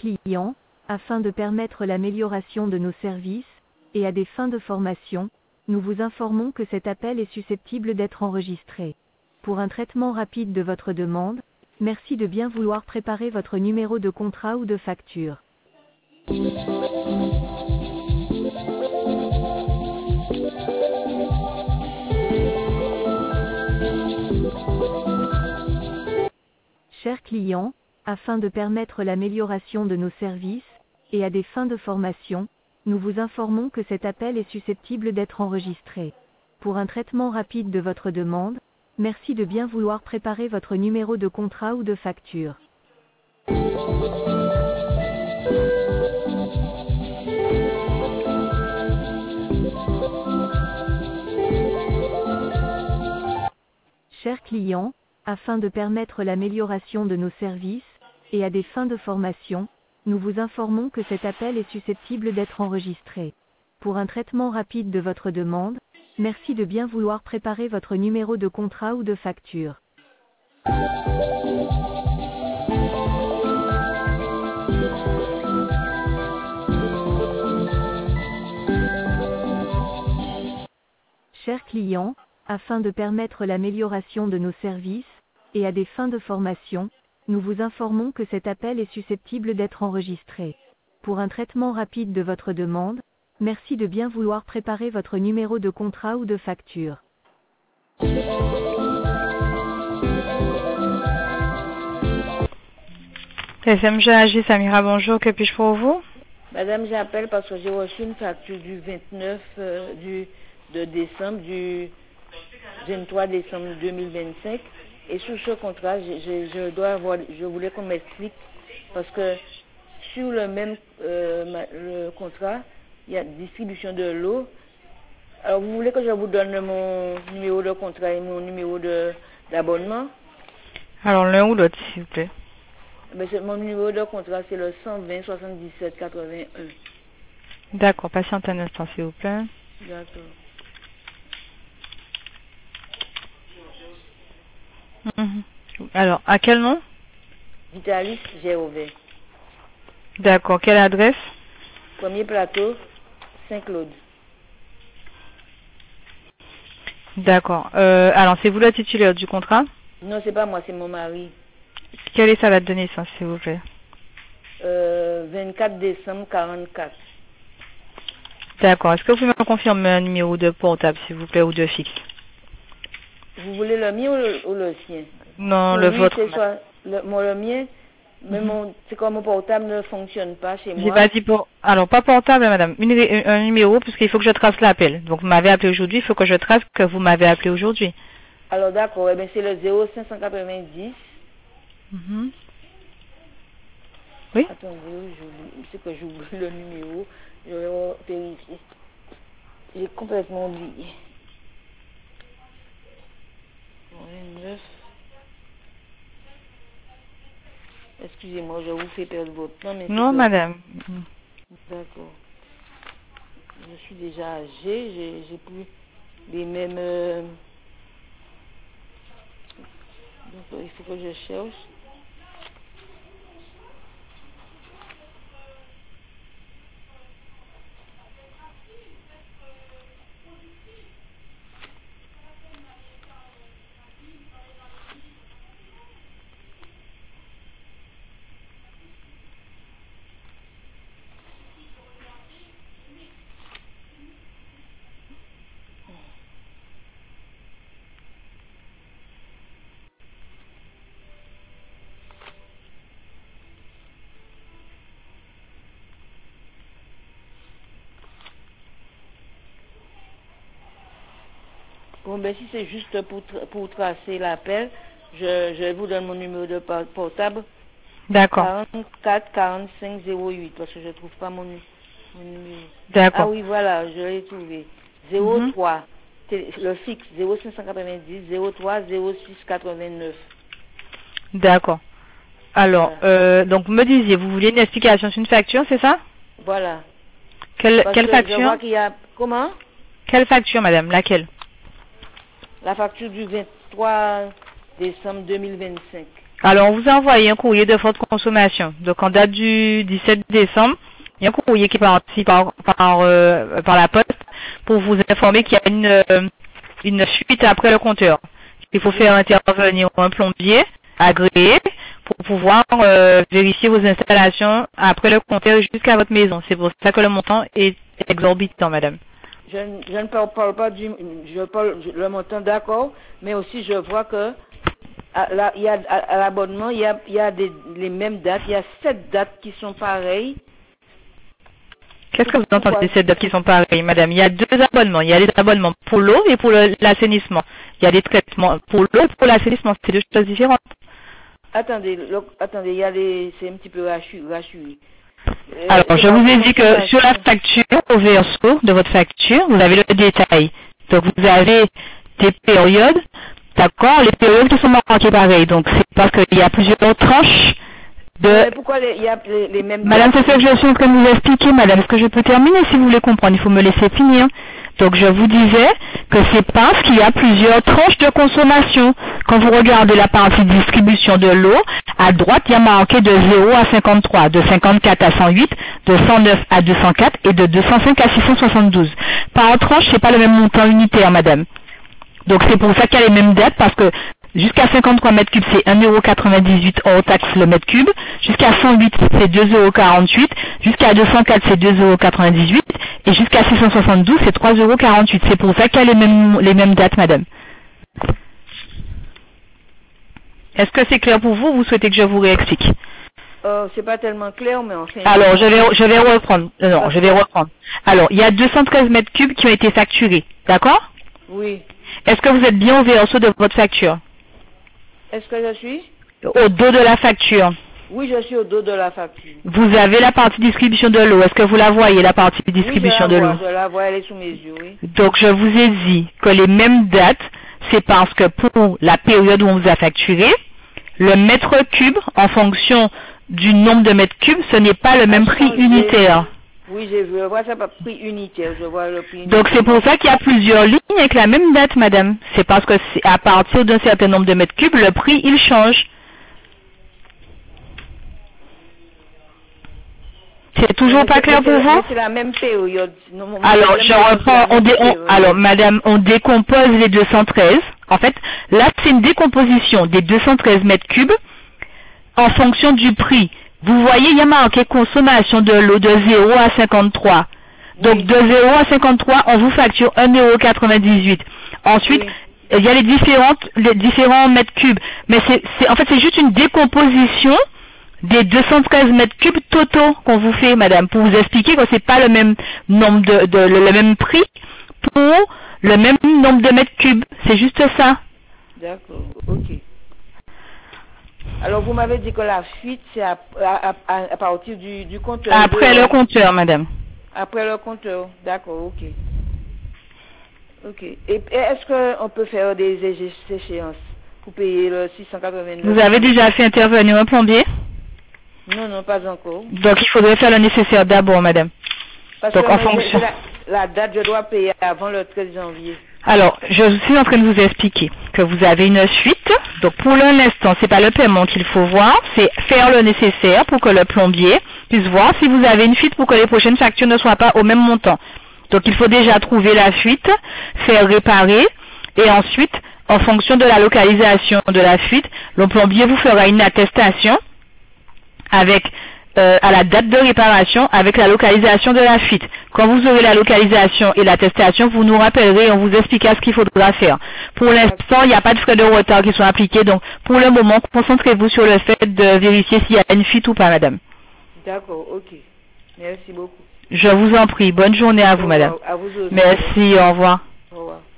client, afin de permettre l'amélioration de nos services, et à des fins de formation, nous vous informons que cet appel est susceptible d'être enregistré. Pour un traitement rapide de votre demande, merci de bien vouloir préparer votre numéro de contrat ou de facture. Chers clients, afin de permettre l'amélioration de nos services, et à des fins de formation, nous vous informons que cet appel est susceptible d'être enregistré. Pour un traitement rapide de votre demande, merci de bien vouloir préparer votre numéro de contrat ou de facture. Chers clients, afin de permettre l'amélioration de nos services, et à des fins de formation, nous vous informons que cet appel est susceptible d'être enregistré. Pour un traitement rapide de votre demande, merci de bien vouloir préparer votre numéro de contrat ou de facture. Chers clients, afin de permettre l'amélioration de nos services, et à des fins de formation, nous vous informons que cet appel est susceptible d'être enregistré. Pour un traitement rapide de votre demande, merci de bien vouloir préparer votre numéro de contrat ou de facture. SMG AG Samira, bonjour, que puis-je pour vous? Madame, j'appelle parce que j'ai reçu une facture du 29 de décembre, du 23 décembre 2025. Et sur ce contrat, je voulais qu'on m'explique, parce que sur le même le contrat, il y a distribution de l'eau. Alors, vous voulez que je vous donne mon numéro de contrat et mon numéro d'abonnement? Alors, l'un ou l'autre, s'il vous plaît. Mais mon numéro de contrat, c'est le 120 77 81. D'accord, patiente un instant, s'il vous plaît. D'accord. Alors, à quel nom? Vitalis Géové. D'accord, quelle adresse? Premier plateau, Saint-Claude. D'accord. Alors, c'est vous la titulaire du contrat? Non, c'est pas moi, c'est mon mari. Quelle est sa date de naissance, s'il vous plaît? 24 décembre 44. D'accord. Est-ce que vous pouvez me confirmer un numéro de portable, s'il vous plaît, ou de fixe? Vous voulez le mien ou le sien? Non, le vôtre. Le mien, mais c'est comme mon portable ne fonctionne pas chez moi. J'ai pas dit pour... Alors, pas portable, madame. Un numéro, puisqu'il faut que je trace l'appel. Donc, vous m'avez appelé aujourd'hui, il faut que je trace que vous m'avez appelé aujourd'hui. Alors, d'accord. Eh bien, c'est le 0590. Oui? Attendez, c'est que j'oublie le numéro. Je vais vérifier. J'ai complètement oublié. 29. Excusez-moi, je vous fais perdre votre temps. Mais non, madame. D'accord. Je suis déjà âgée, j'ai plus les mêmes... Donc, il faut que je cherche. Bon, ben si c'est juste pour tracer l'appel, je vous donne mon numéro de portable. D'accord. 44 45 08, parce que je ne trouve pas mon numéro. D'accord. Ah oui, voilà, je l'ai trouvé. 03, le fixe, 0590 03 06 89. D'accord. Alors, Voilà. donc vous me disiez, vous vouliez une explication sur une facture, c'est ça? Voilà. Quelle facture? Je vois qu'il y a... Comment? Quelle facture, madame? Laquelle? La facture du 23 décembre 2025. Alors, on vous a envoyé un courrier de forte consommation. Donc, en date du 17 décembre, il y a un courrier qui est parti par la poste pour vous informer qu'il y a une fuite après le compteur. Il faut faire intervenir un plombier agréé pour pouvoir vérifier vos installations après le compteur jusqu'à votre maison. C'est pour ça que le montant est exorbitant, madame. Je ne parle pas je parle le montant, d'accord, mais aussi je vois que à l'abonnement, il y a les mêmes dates, il y a 7 dates qui sont pareilles. Qu'est-ce que vous entendez ces dates qui sont pareilles, madame? Il y a 2 abonnements. Il y a des abonnements pour l'eau et pour l'assainissement. Il y a des traitements pour l'eau et pour l'assainissement. C'est 2 choses différentes. Attendez, il y a c'est un petit peu rachu. Alors, je vous ai dit que sur la facture, au verso de votre facture, vous avez le détail. Donc, vous avez des périodes, d'accord? Les périodes qui sont marquées pareil. Donc, c'est parce qu'il y a plusieurs tranches de... Mais pourquoi il y a les mêmes... Madame, c'est ce que je suis en train de vous expliquer, madame. Est-ce que je peux terminer si vous voulez comprendre? Il faut me laisser finir. Donc, je vous disais que c'est parce qu'il y a plusieurs tranches de consommation. Quand vous regardez la partie distribution de l'eau, à droite, il y a marqué de 0 à 53, de 54 à 108, de 109 à 204 et de 205 à 672. Par tranche, c'est pas le même montant unitaire, madame. Donc, c'est pour ça qu'il y a les mêmes dates, parce que jusqu'à 53 mètres cubes, c'est 1,98 € hors taxe le mètre cube. Jusqu'à 108, c'est 2,48 €. Jusqu'à 204, c'est 2,98 €. Et jusqu'à 672, c'est 3,48 €. C'est pour ça qu'il y a les mêmes dates, madame. Est-ce que c'est clair pour vous ou vous souhaitez que je vous réexplique? C'est pas tellement clair, mais enfin... Alors, je vais reprendre. Non, je vais reprendre. Alors, il y a 213 mètres cubes qui ont été facturés. D'accord? Oui. Est-ce que vous êtes bien au verso de votre facture? Est-ce que je suis? Au dos de la facture. Oui, je suis au dos de la facture. Vous avez la partie distribution de l'eau. Est-ce que vous la voyez, la partie distribution de l'eau? Je la vois, elle est sous mes yeux, oui. Donc, je vous ai dit que les mêmes dates, c'est parce que pour la période où on vous a facturé, le mètre cube, en fonction du nombre de mètres cubes, ce n'est pas le même prix unitaire. Oui, je vois ça par prix unitaire, je vois le prix unitaire. Donc, c'est pour ça qu'il y a plusieurs lignes avec la même date, madame. C'est parce que à partir d'un certain nombre de mètres cubes, le prix, il change. C'est toujours pas clair pour vous? C'est la même période. Alors, je reprends. Alors, madame, on décompose les 213. En fait, là, c'est une décomposition des 213 mètres cubes en fonction du prix. Vous voyez, il y a marqué consommation de l'eau de 0 à 53. Donc, oui. De 0 à 53, on vous facture 1,98 €. Ensuite, oui. Il y a les différents mètres cubes. Mais en fait, c'est juste une décomposition des 213 mètres cubes totaux qu'on vous fait, madame, pour vous expliquer que c'est pas le même nombre le même prix pour le même nombre de mètres cubes. C'est juste ça. D'accord, ok. Alors, vous m'avez dit que la fuite, c'est à partir du compteur. Après le compteur, madame. Après le compteur, d'accord, ok. Ok. Et est-ce qu'on peut faire des échéances pour payer le 689? Vous avez déjà fait intervenir un plombier? Non, pas encore. Donc, il faudrait faire le nécessaire d'abord, madame. Parce donc, que en fonction... la date, je dois payer avant le 13 janvier. Alors, je suis en train de vous expliquer que vous avez une fuite. Donc, pour l'instant, c'est pas le paiement qu'il faut voir, c'est faire le nécessaire pour que le plombier puisse voir si vous avez une fuite pour que les prochaines factures ne soient pas au même montant. Donc, il faut déjà trouver la fuite, faire réparer, et ensuite, en fonction de la localisation de la fuite, le plombier vous fera une attestation avec à la date de réparation avec la localisation de la fuite. Quand vous aurez la localisation et l'attestation, vous nous rappellerez et on vous expliquera ce qu'il faudra faire. Pour l'instant, il n'y a pas de frais de retard qui sont appliqués, donc pour le moment, concentrez-vous sur le fait de vérifier s'il y a une fuite ou pas, madame. D'accord, ok. Merci beaucoup. Je vous en prie. Bonne journée à vous, madame. À vous aussi. Merci, au revoir. Au revoir.